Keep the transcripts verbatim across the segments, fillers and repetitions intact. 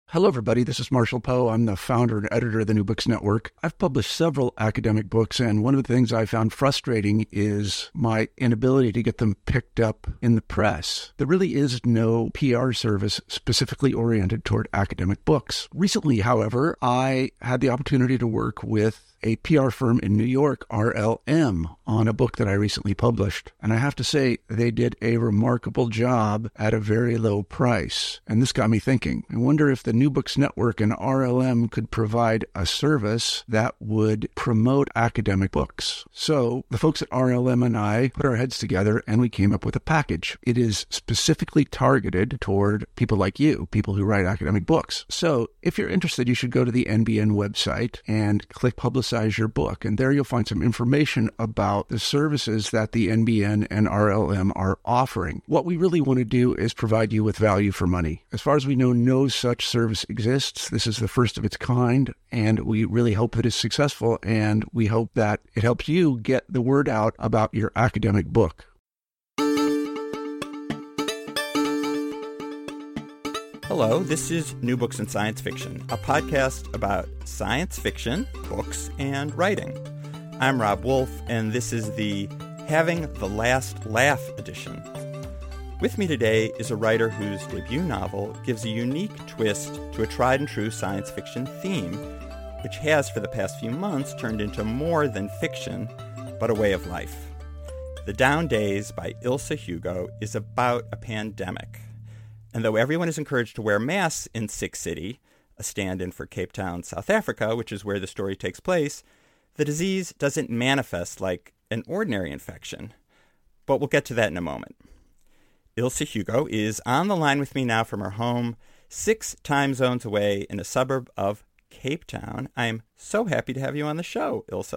Hello, everybody. This is Marshall Poe. I'm the founder and editor of the New Books Network. I've published several academic books, and one of the things I found frustrating is my inability to get them picked up in the press. There really is no P R service specifically oriented toward academic books. Recently, however, I had the opportunity to work with a P R firm in New York, R L M, on a book that I recently published. And I have to say, they did a remarkable job at a very low price. And this got me thinking. I wonder if the New Books Network and R L M could provide a service that would promote academic books. So the folks at R L M and I put our heads together and we came up with a package. It is specifically targeted toward people like you, people who write academic books. So if you're interested, you should go to the N B N website and click Publicize your book. And there you'll find some information about the services that the N B N and R L M are offering. What we really want to do is provide you with value for money. As far as we know, no such service exists. This is the first of its kind, and we really hope that it's successful, and we hope that it helps you get the word out about your academic book. Hello, this is New Books in Science Fiction, a podcast about science fiction, books, and writing. I'm Rob Wolf, and this is the Having the Last Laugh edition. With me today is a writer whose debut novel gives a unique twist to a tried-and-true science fiction theme, which has, for the past few months, turned into more than fiction, but a way of life. The Down Days by Ilse Hugo is about a pandemic. And though everyone is encouraged to wear masks in Sick City, a stand-in for Cape Town, South Africa, which is where the story takes place, the disease doesn't manifest like an ordinary infection. But we'll get to that in a moment. Ilse Hugo is on the line with me now from her home, six time zones away in a suburb of Cape Town. I'm so happy to have you on the show, Ilse.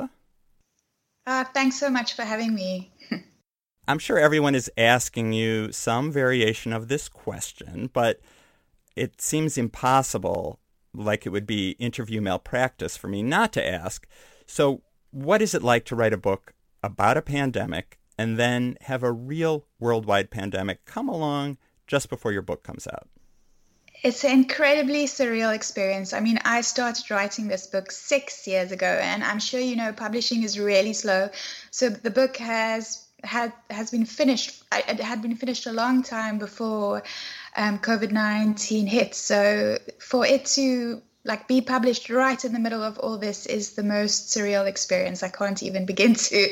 Uh, thanks so much for having me. I'm sure everyone is asking you some variation of this question, but it seems impossible, like it would be interview malpractice for me not to ask. So what is it like to write a book about a pandemic and then have a real worldwide pandemic come along just before your book comes out? It's an incredibly surreal experience. I mean, I started writing this book six years ago, and I'm sure you know publishing is really slow. So the book has had has been finished. It had been finished a long time before um, COVID nineteen hit. So for it to like be published right in the middle of all this is the most surreal experience. I can't even begin to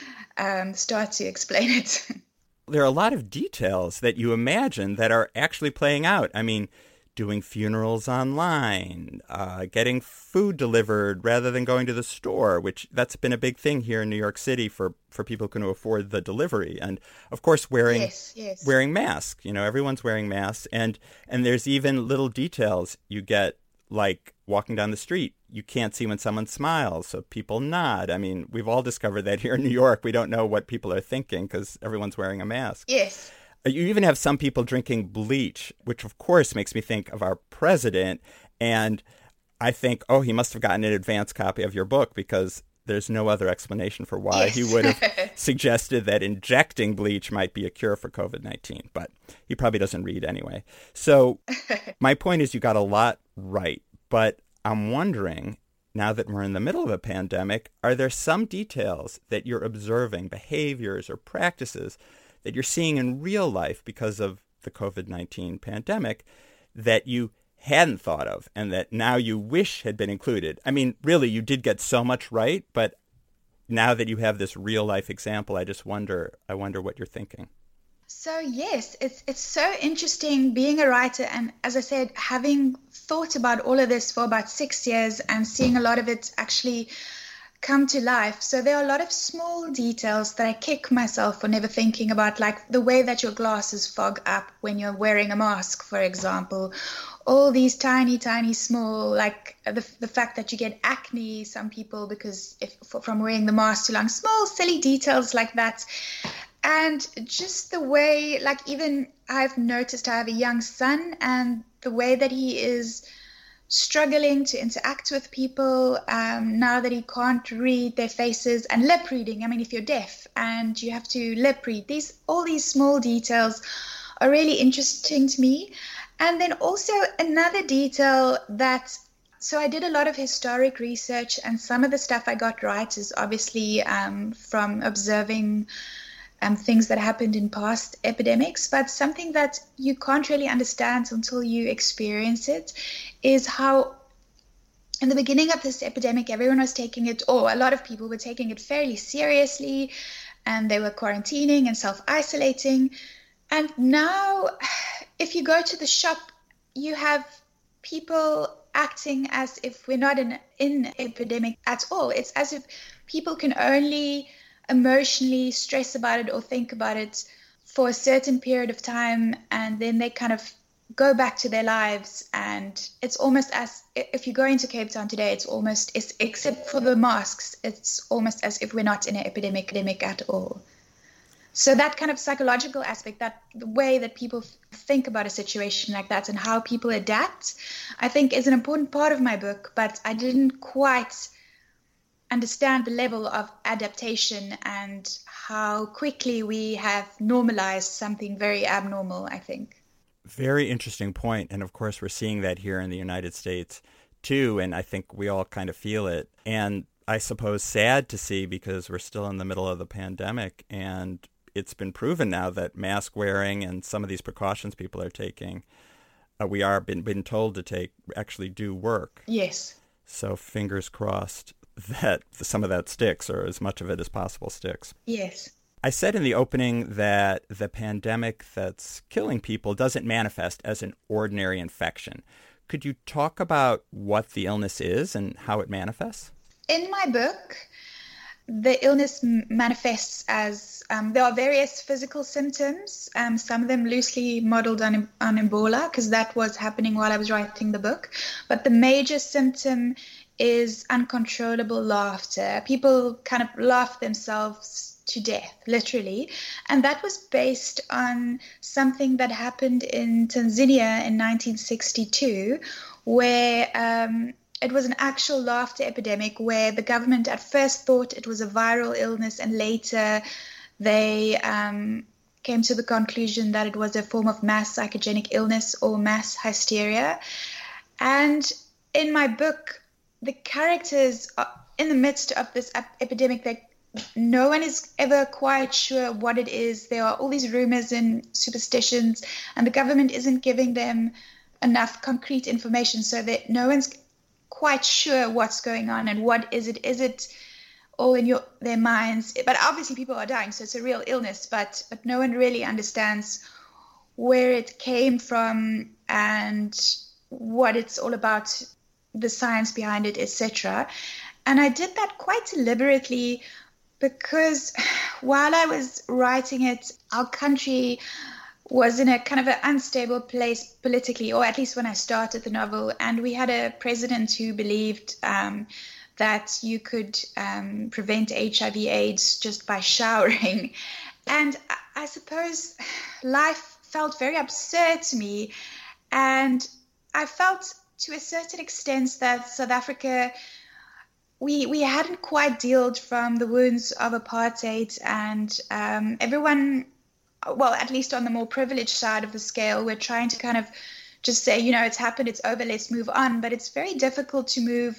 um, start to explain it. There are a lot of details that you imagine that are actually playing out. I mean, doing funerals online, uh, getting food delivered rather than going to the store, which that's been a big thing here in New York City for, for people who can afford the delivery. And of course, wearing yes, yes. wearing masks. You know, everyone's wearing masks. And, and there's even little details you get, like walking down the street. You can't see when someone smiles, so people nod. I mean, we've all discovered that here in New York. We don't know what people are thinking because everyone's wearing a mask. Yes. You even have some people drinking bleach, which of course makes me think of our president. And I think, oh, he must have gotten an advance copy of your book because there's no other explanation for why yes. he would have suggested that injecting bleach might be a cure for COVID nineteen. But he probably doesn't read anyway. So my point is you got a lot right. But I'm wondering, now that we're in the middle of a pandemic, are there some details that you're observing, behaviors or practices that you're seeing in real life because of the COVID nineteen pandemic that you hadn't thought of and that now you wish had been included? I mean, really, you did get so much right, but now that you have this real life example, I just wonder, I wonder what you're thinking. So yes, it's it's so interesting being a writer, and as I said, having thought about all of this for about six years and seeing a lot of it actually come to life. So there are a lot of small details that I kick myself for never thinking about, like the way that your glasses fog up when you're wearing a mask, for example. All these tiny, tiny, small, like the the fact that you get acne, some people, because if from wearing the mask too long, small, silly details like that. And just the way, like even I've noticed I have a young son, and the way that he is struggling to interact with people um, now that he can't read their faces, and lip reading. I mean, if you're deaf and you have to lip read, these all these small details are really interesting to me. And then also another detail that, so I did a lot of historic research, and some of the stuff I got right is obviously um, from observing um, things that happened in past epidemics, but something that you can't really understand until you experience it is how in the beginning of this epidemic, everyone was taking it, or a lot of people were taking it fairly seriously, and they were quarantining and self-isolating. And now, if you go to the shop, you have people acting as if we're not in in epidemic at all. It's as if people can only emotionally stress about it or think about it for a certain period of time, and then they kind of go back to their lives. And it's almost as if you go into Cape Town today, it's almost, it's, except for the masks, it's almost as if we're not in an epidemic, epidemic at all. So that kind of psychological aspect, that the way that people think about a situation like that and how people adapt, I think is an important part of my book, but I didn't quite understand the level of adaptation and how quickly we have normalized something very abnormal, I think. Very interesting point. And of course, we're seeing that here in the United States too. And I think we all kind of feel it. And I suppose sad to see, because we're still in the middle of the pandemic, and it's been proven now that mask wearing and some of these precautions people are taking, uh, we are been, been told to take, actually do work. Yes. So fingers crossed that some of that sticks, or as much of it as possible sticks. Yes. I said in the opening that the pandemic that's killing people doesn't manifest as an ordinary infection. Could you talk about what the illness is and how it manifests? In my book, the illness manifests as, um, there are various physical symptoms, um, some of them loosely modeled on, on Ebola, because that was happening while I was writing the book. But the major symptom is uncontrollable laughter. People kind of laugh themselves to death, literally. And that was based on something that happened in Tanzania in nineteen sixty-two, where um, it was an actual laughter epidemic, where the government at first thought it was a viral illness, and later they um, came to the conclusion that it was a form of mass psychogenic illness or mass hysteria. And in my book, the characters are in the midst of this ep- epidemic that no one is ever quite sure what it is. There are all these rumors and superstitions, and the government isn't giving them enough concrete information, so that no one's quite sure what's going on and what is it. Is it all in your their minds? But obviously people are dying, so it's a real illness, but but no one really understands where it came from and what it's all about, the science behind it, et cetera. And I did that quite deliberately, because while I was writing it, our country was in a kind of an unstable place politically, or at least when I started the novel. And we had a president who believed um, that you could um, prevent H I V AIDS just by showering. And I suppose life felt very absurd to me. And I felt to a certain extent that South Africa, we we hadn't quite healed from the wounds of apartheid, and um, everyone, well, at least on the more privileged side of the scale, we're trying to kind of just say, you know, it's happened, it's over, let's move on. But it's very difficult to move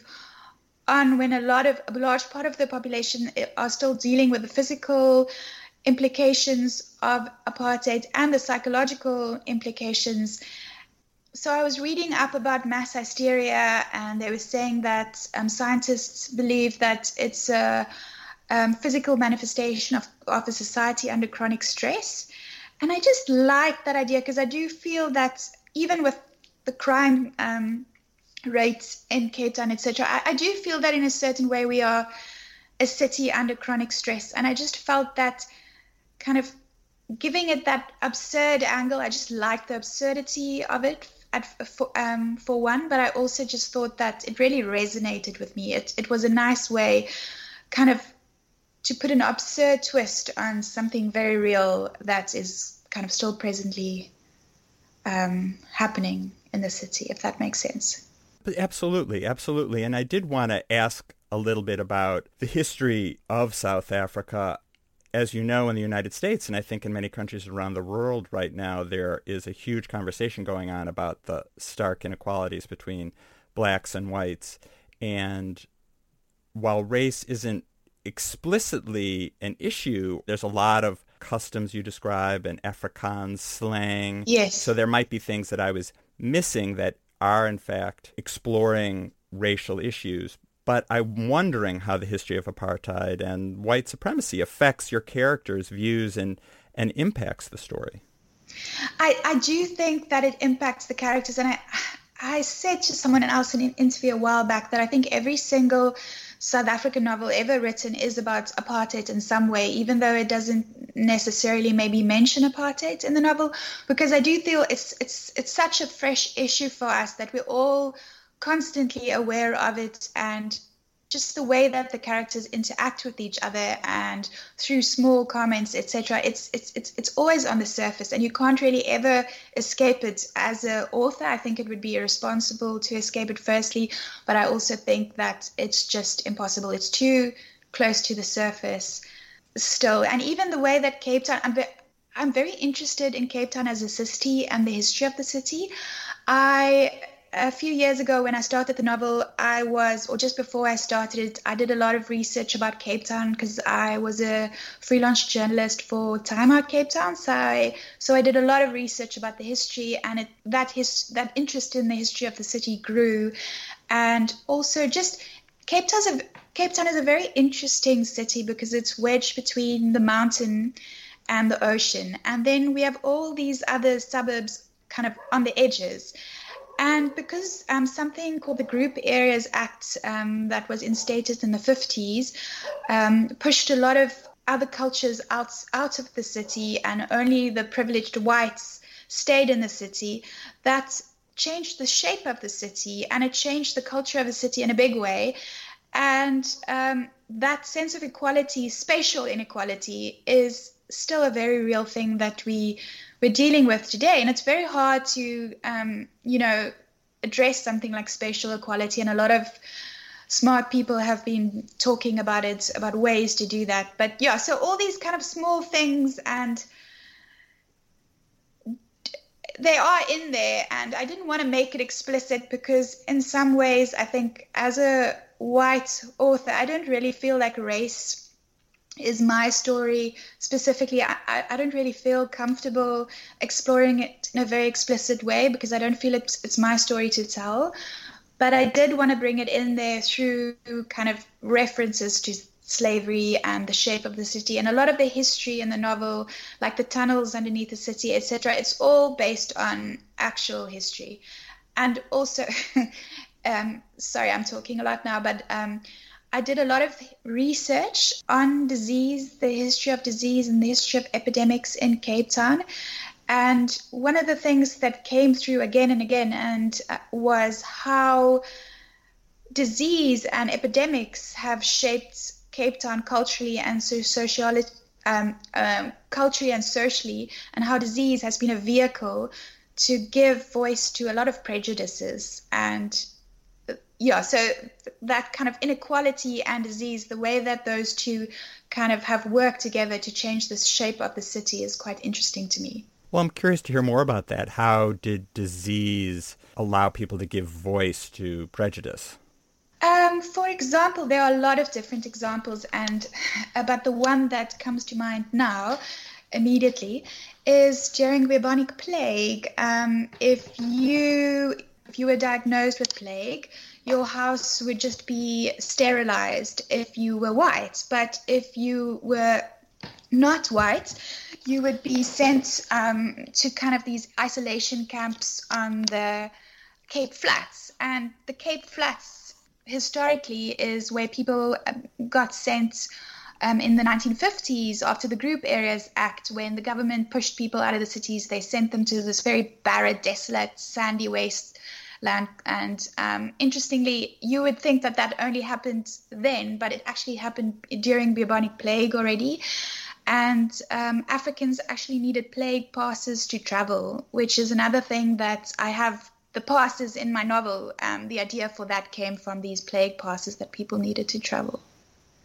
on when a lot of a large part of the population are still dealing with the physical implications of apartheid and the psychological implications. So I was reading up about mass hysteria, and they were saying that um, scientists believe that it's a um, physical manifestation of, of a society under chronic stress. And I just like that idea, because I do feel that even with the crime um, rates in Cape Town, et cetera, I, I do feel that in a certain way we are a city under chronic stress. And I just felt that kind of giving it that absurd angle. I just like the absurdity of it. At, for, um, for one, but I also just thought that it really resonated with me. It it was a nice way kind of to put an absurd twist on something very real that is kind of still presently um, happening in the city, if that makes sense. Absolutely, absolutely. And I did want to ask a little bit about the history of South Africa. as you know, in the United States, and I think in many countries around the world right now, there is a huge conversation going on about the stark inequalities between blacks and whites. And while race isn't explicitly an issue, there's a lot of customs you describe and Afrikaans slang. Yes. So there might be things that I was missing that are, in fact, exploring racial issues. But I'm wondering how the history of apartheid and white supremacy affects your characters' views and, and impacts the story. I, I do think that it impacts the characters. And I, I said to someone else in an interview a while back that I think every single South African novel ever written is about apartheid in some way, even though it doesn't necessarily maybe mention apartheid in the novel, because I do feel it's it's it's such a fresh issue for us that we're all constantly aware of it, and just the way that the characters interact with each other and through small comments, et cetera. It's it's it's it's always on the surface, and you can't really ever escape it. As an author, I think it would be irresponsible to escape it. Firstly, but I also think that it's just impossible. It's too close to the surface still, and even the way that Cape Town. I'm ve- I'm very interested in Cape Town as a city and the history of the city. I. A few years ago when I started the novel, I was, or just before I started it, I did a lot of research about Cape Town because I was a freelance journalist for Time Out Cape Town. So I, so I did a lot of research about the history, and it, that his, that interest in the history of the city grew. And also just Cape Town's a, Cape Town is a very interesting city because it's wedged between the mountain and the ocean. And then we have all these other suburbs kind of on the edges. And because um, something called the Group Areas Act um, that was instated in the fifties um, pushed a lot of other cultures out, out of the city, and only the privileged whites stayed in the city, that changed the shape of the city, and it changed the culture of the city in a big way. And um, that sense of equality, spatial inequality, is still a very real thing that we we're dealing with today. And it's very hard to, um, you know, address something like spatial equality. And a lot of smart people have been talking about it, about ways to do that. But yeah, so all these kind of small things, and they are in there. And I didn't want to make it explicit because in some ways, I think as a white author, I don't really feel like race is my story specifically. I, I don't really feel comfortable exploring it in a very explicit way because I don't feel it's, it's my story to tell. But I did want to bring it in there through kind of references to slavery and the shape of the city, and a lot of the history in the novel, like the tunnels underneath the city, et cetera. It's all based on actual history. And also, um, sorry, I'm talking a lot now, but um, I did a lot of research on disease, the history of disease and the history of epidemics in Cape Town. And one of the things that came through again and again and uh, was how disease and epidemics have shaped Cape Town culturally and so socially, um, um, culturally and socially, and how disease has been a vehicle to give voice to a lot of prejudices. And yeah, so that kind of inequality and disease, the way that those two kind of have worked together to change the shape of the city is quite interesting to me. Well, I'm curious to hear more about that. How did disease allow people to give voice to prejudice? Um, for example, there are a lot of different examples, and uh, but the one that comes to mind now immediately is during bubonic plague. Um, if you if you were diagnosed with plague, your house would just be sterilized if you were white. But if you were not white, you would be sent um, to kind of these isolation camps on the Cape Flats. And the Cape Flats historically is where people got sent um, in the nineteen fifties after the Group Areas Act, when the government pushed people out of the cities. They sent them to this very barren, desolate, sandy waste land. And um, interestingly, you would think that that only happened then, but it actually happened during bubonic plague already. And um, Africans actually needed plague passes to travel, which is another thing that I have the passes in my novel. Um, the idea for that came from these plague passes that people needed to travel.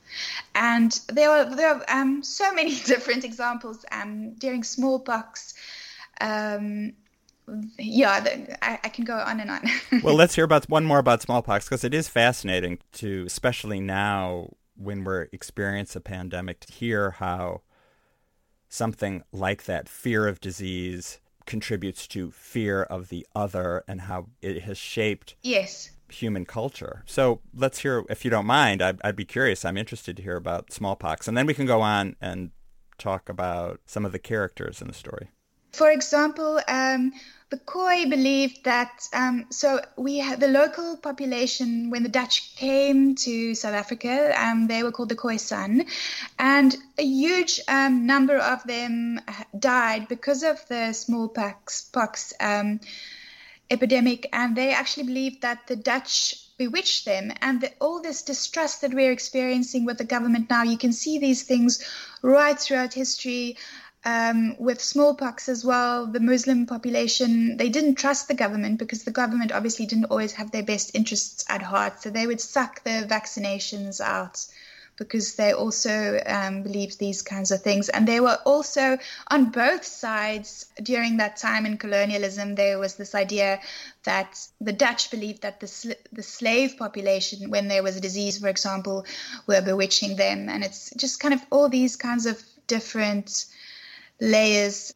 And there are, there are um, so many different examples um, during smallpox. Um, yeah, the, I, I can go on and on. Well, let's hear about one more about smallpox, because it is fascinating to, especially now when we're experiencing a pandemic, to hear how something like that, fear of disease, contributes to fear of the other and how it has shaped yes. human culture. So let's hear, if you don't mind, I'd, I'd be curious. I'm interested to hear about smallpox. And then we can go on and talk about some of the characters in the story. For example, um, the Khoi believed that, um, so we had the local population, when the Dutch came to South Africa, um, they were called the Khoisan, and a huge um, number of them died because of the smallpox pox, um, epidemic, and they actually believed that the Dutch bewitched them. And the, all this distrust that we're experiencing with the government now, you can see these things right throughout history. Um, with smallpox as well, the Muslim population, they didn't trust the government because the government obviously didn't always have their best interests at heart. So they would suck the vaccinations out because they also um, believed these kinds of things. And they were also on both sides during that time in colonialism. There was this idea that the Dutch believed that the, sl- the slave population, when there was a disease, for example, were bewitching them. And it's just kind of all these kinds of different layers.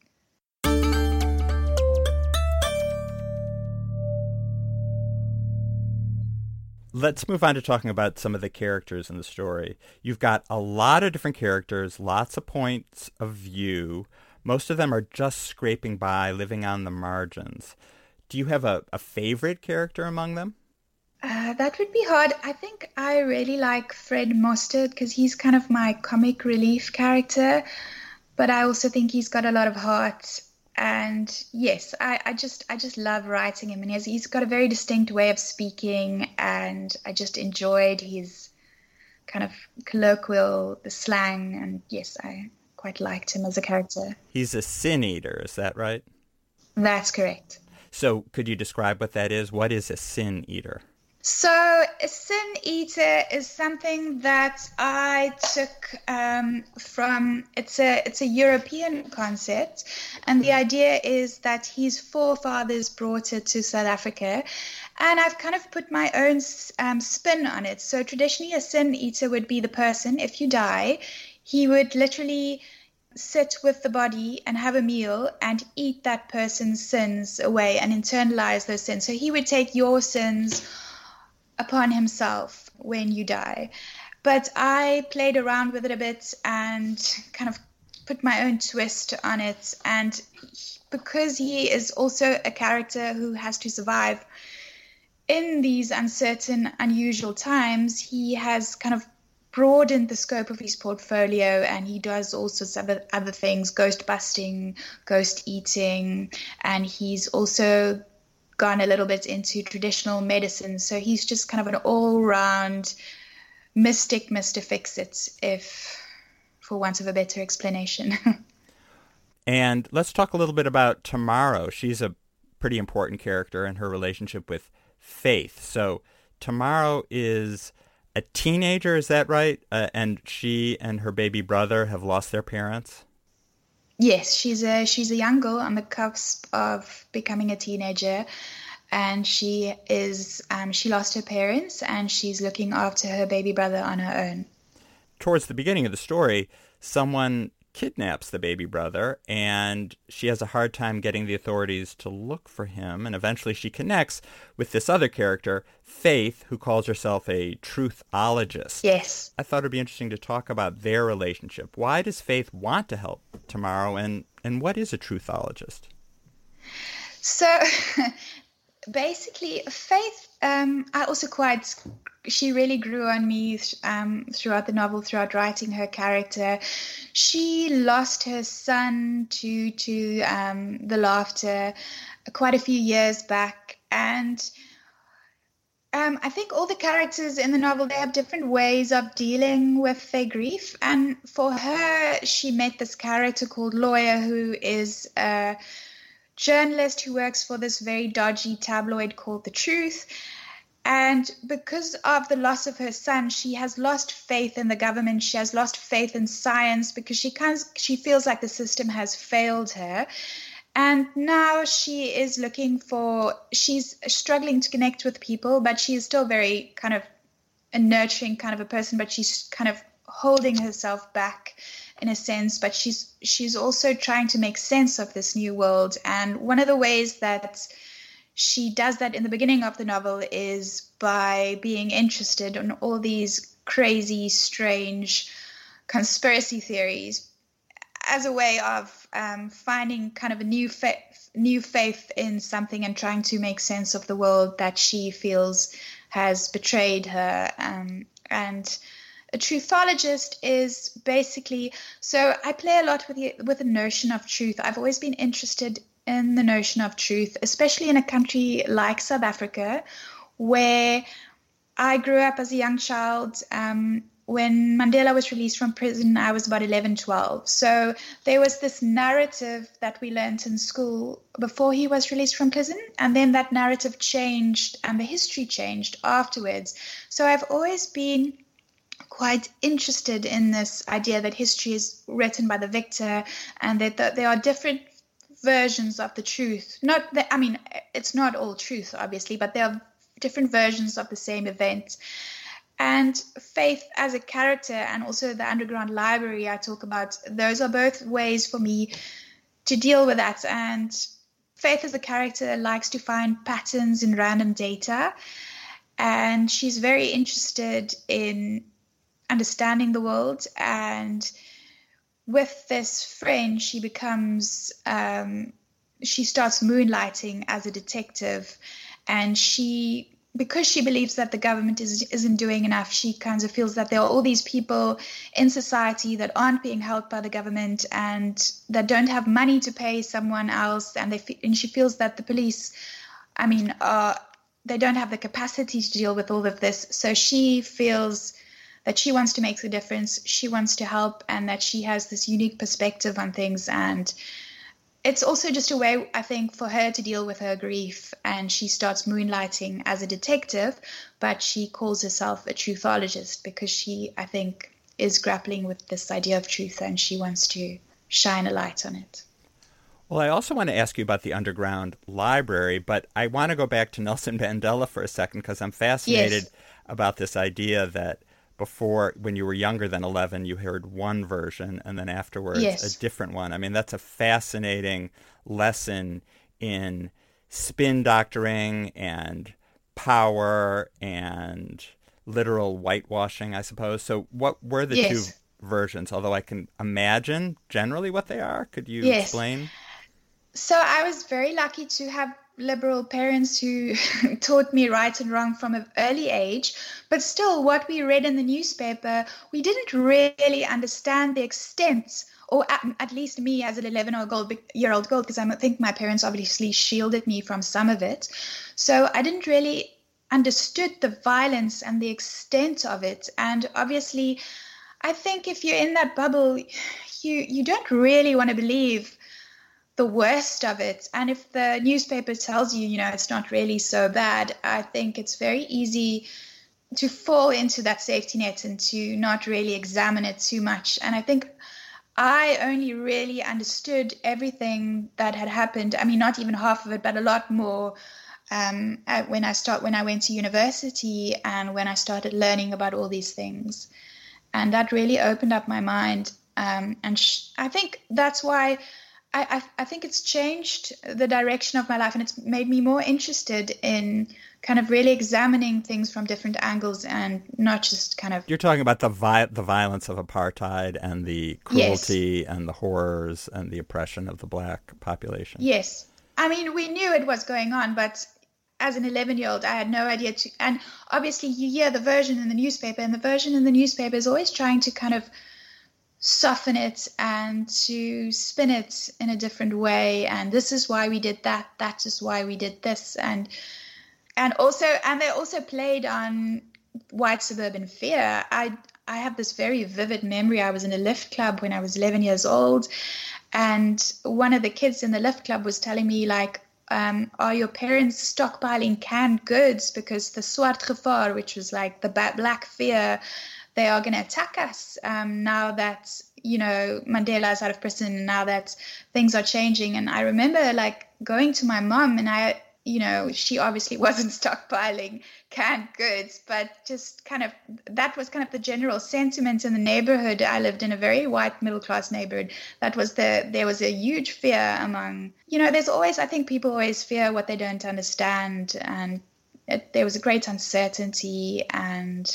Let's move on to talking about some of the characters in the story. You've got a lot of different characters, lots of points of view. Most of them are just scraping by, living on the margins. Do you have a, a favorite character among them? Uh, that would be hard. I think I really like Fred Mostert because he's kind of my comic relief character. But I also think he's got a lot of heart, and yes, I, I just I just love writing him, and he's he's got a very distinct way of speaking, and I just enjoyed his kind of colloquial, the slang, and yes, I quite liked him as a character. He's a sin eater, is that right? That's correct. So could you describe what that is? What is a sin eater? So a sin eater is something that I took um, from, it's a it's a European concept, and the idea is that his forefathers brought it to South Africa, and I've kind of put my own um, spin on it. So traditionally a sin eater would be the person, if you die, he would literally sit with the body and have a meal and eat that person's sins away and internalize those sins. So he would take your sins upon himself when you die. But I played around with it a bit and kind of put my own twist on it. And because he is also a character who has to survive in these uncertain, unusual times, he has kind of broadened the scope of his portfolio, and he does all sorts of other, other things, ghost busting, ghost eating, and he's also gone a little bit into traditional medicine. So he's just kind of an all-round mystic, Mister Fix-It, if for want of a better explanation. And let's talk a little bit about Tamaro. She's a pretty important character in her relationship with Faith. So Tamaro is a teenager, is that right? Uh, and she and her baby brother have lost their parents? Yes, she's a she's a young girl on the cusp of becoming a teenager, and she is um, she lost her parents, and she's looking after her baby brother on her own. Towards the beginning of the story, someone kidnaps the baby brother, and she has a hard time getting the authorities to look for him, and eventually she connects with this other character, Faith, who calls herself a truthologist. Yes. I thought it would be interesting to talk about their relationship. Why does Faith want to help Tamaro, and, and what is a truthologist? So basically, Faith, um, I also quite... she really grew on me um, throughout the novel, throughout writing her character. She lost her son to to um, the laughter quite a few years back. And um, I think all the characters in the novel, they have different ways of dealing with their grief. And for her, she met this character called Lawyer, who is a journalist who works for this very dodgy tabloid called The Truth. And And because of the loss of her son, she has lost faith in the government. She has lost faith in science because she kind of, she feels like the system has failed her. And now she is looking for, she's struggling to connect with people, but she is still very kind of a nurturing kind of a person, but she's kind of holding herself back in a sense. But she's she's also trying to make sense of this new world. And one of the ways that she does that in the beginning of the novel is by being interested in all these crazy, strange conspiracy theories as a way of um, finding kind of a new faith, new faith in something and trying to make sense of the world that she feels has betrayed her. Um, and a truthologist is basically, so I play a lot with the, with the notion of truth. I've always been interested in the notion of truth, especially in a country like South Africa, where I grew up as a young child. Um, when Mandela was released from prison, I was about eleven, twelve. So there was this narrative that we learned in school before he was released from prison, and then that narrative changed and the history changed afterwards. So I've always been quite interested in this idea that history is written by the victor and that th- there are different versions of the truth. Not that, I mean, it's not all truth, obviously, but there are different versions of the same event. And Faith as a character and also the underground library I talk about, those are both ways for me to deal with that. And Faith as a character likes to find patterns in random data, and she's very interested in understanding the world. And with this friend, she becomes, um, she starts moonlighting as a detective, and she, because she believes that the government is, isn't doing enough, she kind of feels that there are all these people in society that aren't being helped by the government and that don't have money to pay someone else, and they and she feels that the police, I mean, uh, they don't have the capacity to deal with all of this. So she feels that she wants to make the difference, she wants to help, and that she has this unique perspective on things. And it's also just a way, I think, for her to deal with her grief. And she starts moonlighting as a detective, but she calls herself a truthologist because she, I think, is grappling with this idea of truth and she wants to shine a light on it. Well, I also want to ask you about the underground library, but I want to go back to Nelson Mandela for a second because I'm fascinated Yes. about this idea that before, when you were younger than eleven, you heard one version, and then afterwards Yes. a different one. I mean, that's a fascinating lesson in spin doctoring and power and literal whitewashing, I suppose. So what were the Yes. two versions? Although I can imagine generally what they are. Could you Yes. explain? So I was very lucky to have liberal parents who taught me right and wrong from an early age. But still, what we read in the newspaper, we didn't really understand the extent, or at, at least me as an eleven-year-old girl, because I think my parents obviously shielded me from some of it. So I didn't really understood the violence and the extent of it. And obviously, I think if you're in that bubble, you, you don't really want to believe the worst of it. And if the newspaper tells you, you know, it's not really so bad, I think it's very easy to fall into that safety net and to not really examine it too much. And I think I only really understood everything that had happened. I mean, not even half of it, but a lot more um, when I start when I went to university and when I started learning about all these things. And that really opened up my mind. Um, and sh- I think that's why I, I think it's changed the direction of my life, and it's made me more interested in kind of really examining things from different angles and not just kind of... You're talking about the vi- the violence of apartheid and the cruelty yes. and the horrors and the oppression of the black population. Yes. I mean, we knew it was going on, but as an eleven-year-old, I had no idea to... And obviously, you hear the version in the newspaper, and the version in the newspaper is always trying to kind of soften it and to spin it in a different way, and this is why we did that, that is why we did this, and and also and they also played on white suburban fear. I I have this very vivid memory. I was in a lift club when I was eleven years old, and one of the kids in the lift club was telling me, like, Um, are your parents stockpiling canned goods because the Swart Gevaar, which was like the black fear, they are going to attack us um, now that, you know, Mandela is out of prison, now that things are changing. And I remember like going to my mom, and I, you know, she obviously wasn't stockpiling canned goods, but just kind of, that was kind of the general sentiment in the neighborhood. I lived in a very white middle class neighborhood. That was the, there was a huge fear among, you know, there's always, I think people always fear what they don't understand. And it, there was a great uncertainty. And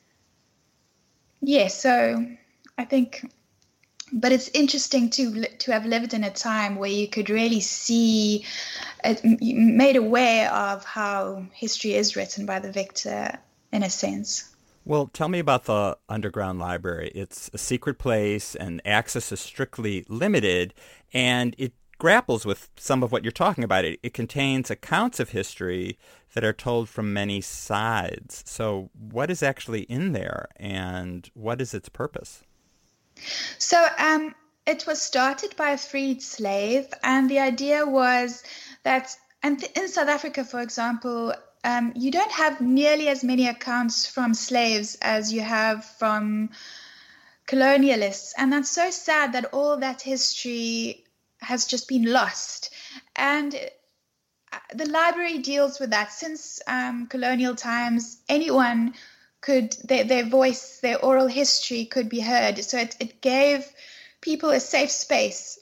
yeah, so I think, but it's interesting to to have lived in a time where you could really see, it, made aware of how history is written by the victor, in a sense. Well, tell me about the underground library. It's a secret place, and access is strictly limited, and it grapples with some of what you're talking about. It, it contains accounts of history that are told from many sides. So what is actually in there, and what is its purpose? So um, it was started by a freed slave, and the idea was that, and in South Africa, for example, um, you don't have nearly as many accounts from slaves as you have from colonialists. And that's so sad that all that history has just been lost. And the library deals with that. Since um, colonial times, anyone could, their, their voice, their oral history could be heard. So it, it gave people a safe space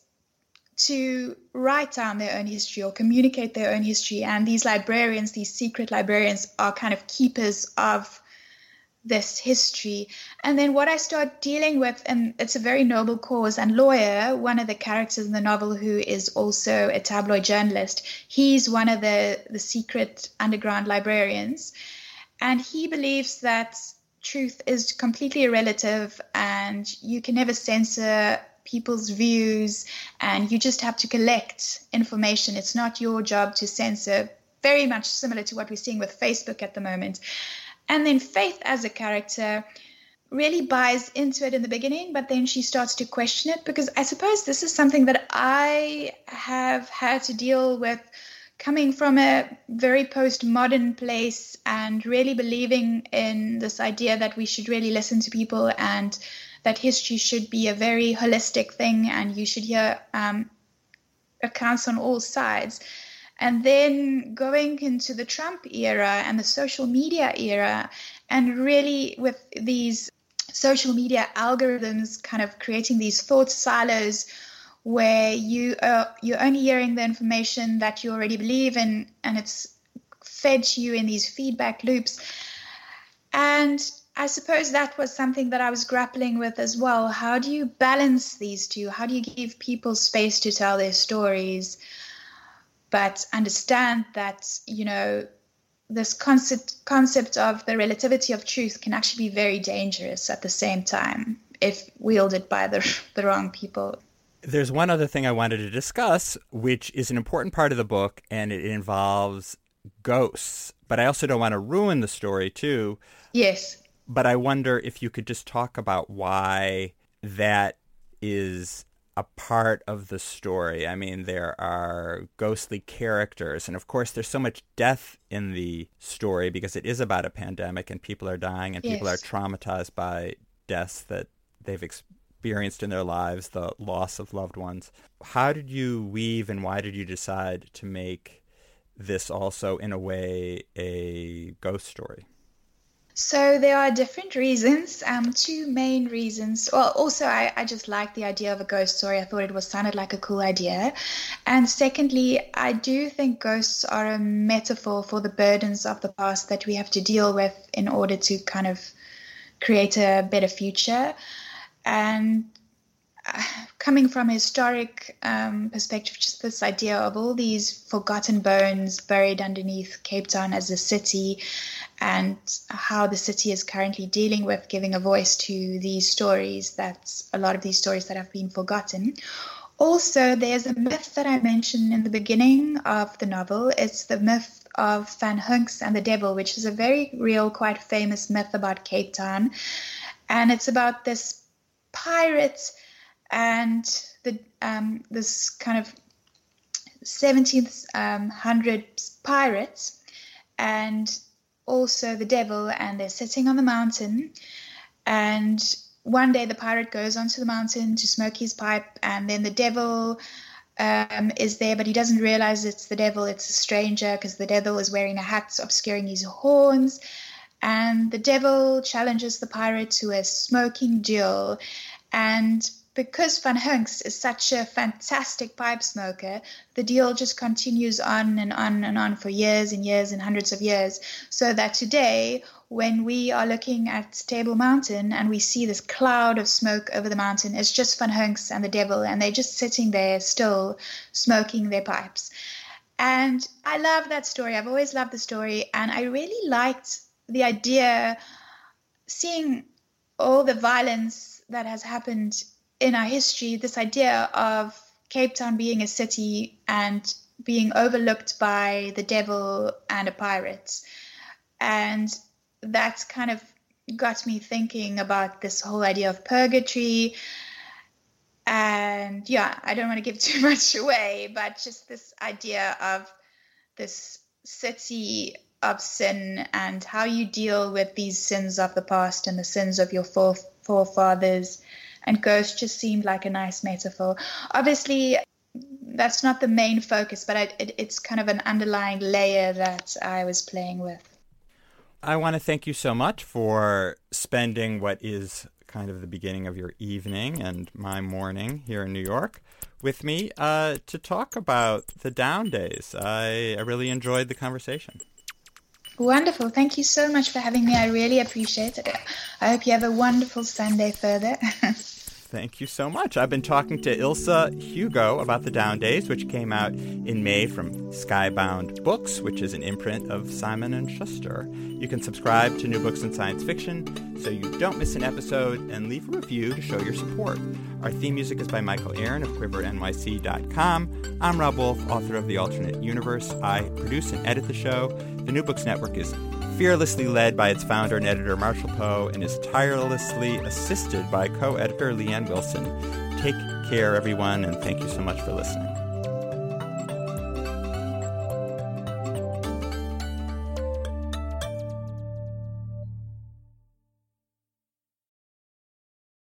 to write down their own history or communicate their own history. And these librarians, these secret librarians, are kind of keepers of this history. And then what I start dealing with, and it's a very noble cause, and Lawyer, one of the characters in the novel who is also a tabloid journalist, he's one of the, the secret underground librarians. And he believes that truth is completely relative and you can never censor people's views, and you just have to collect information. It's not your job to censor, very much similar to what we're seeing with Facebook at the moment. And then Faith as a character really buys into it in the beginning, but then she starts to question it, because I suppose this is something that I have had to deal with coming from a very postmodern place and really believing in this idea that we should really listen to people and that history should be a very holistic thing and you should hear um, accounts on all sides. And then going into the Trump era and the social media era, and really with these social media algorithms kind of creating these thought silos where you are, you're only hearing the information that you already believe in, and it's fed to you in these feedback loops. And I suppose that was something that I was grappling with as well. How do you balance these two? How do you give people space to tell their stories, but understand that, you know, this concept concept of the relativity of truth can actually be very dangerous at the same time if wielded by the the wrong people. There's one other thing I wanted to discuss, which is an important part of the book, and it involves ghosts. But I also don't want to ruin the story, too. Yes. But I wonder if you could just talk about why that is a part of the story. I mean, there are ghostly characters, and of course there's so much death in the story because it is about a pandemic and people are dying and yes. people are traumatized by deaths that they've experienced in their lives, the loss of loved ones. How did you weave and why did you decide to make this also, in a way, a ghost story? So there are different reasons, um, two main reasons. Well, also, I, I just like the idea of a ghost story. I thought it was sounded like a cool idea. And secondly, I do think ghosts are a metaphor for the burdens of the past that we have to deal with in order to kind of create a better future. And coming from a historic um, perspective, just this idea of all these forgotten bones buried underneath Cape Town as a city, and how the city is currently dealing with giving a voice to these stories, that's a lot of these stories that have been forgotten. Also, there's a myth that I mentioned in the beginning of the novel. It's the myth of Van Hunks and the Devil, which is a very real, quite famous myth about Cape Town. And it's about this pirate and the um, this kind of seventeenth um, hundred pirates and also the devil, and they're sitting on the mountain. And one day the pirate goes onto the mountain to smoke his pipe, and then the devil um, is there, but he doesn't realize it's the devil. It's a stranger, because the devil is wearing a hat obscuring his horns. And the devil challenges the pirate to a smoking duel. And because Van Hunks is such a fantastic pipe smoker, the deal just continues on and on and on for years and years and hundreds of years. So that today, when we are looking at Table Mountain and we see this cloud of smoke over the mountain, it's just Van Hunks and the devil, and they're just sitting there still smoking their pipes. And I love that story. I've always loved the story, and I really liked the idea, seeing all the violence that has happened in our history, this idea of Cape Town being a city and being overlooked by the devil and a pirate. And that's kind of got me thinking about this whole idea of purgatory. And yeah, I don't want to give too much away, but just this idea of this city of sin and how you deal with these sins of the past and the sins of your forefathers. And ghost just seemed like a nice metaphor. Obviously, that's not the main focus, but I, it, it's kind of an underlying layer that I was playing with. I want to thank you so much for spending what is kind of the beginning of your evening and my morning here in New York with me uh, to talk about the Down Days. I, I really enjoyed the conversation. Wonderful. Thank you so much for having me. I really appreciate it. I hope you have a wonderful Sunday further. Thank you so much. I've been talking to Ilse Hugo about the Down Days, which came out in May from Skybound Books, which is an imprint of Simon and Schuster. You can subscribe to New Books in Science Fiction so you don't miss an episode, and leave a review to show your support. Our theme music is by Michael Aaron of quiver N Y C dot com. I'm Rob Wolf, author of The Alternate Universe. I produce and edit the show. The New Books Network is fearlessly led by its founder and editor, Marshall Poe, and is tirelessly assisted by co-editor Leanne Wilson. Take care, everyone, and thank you so much for listening.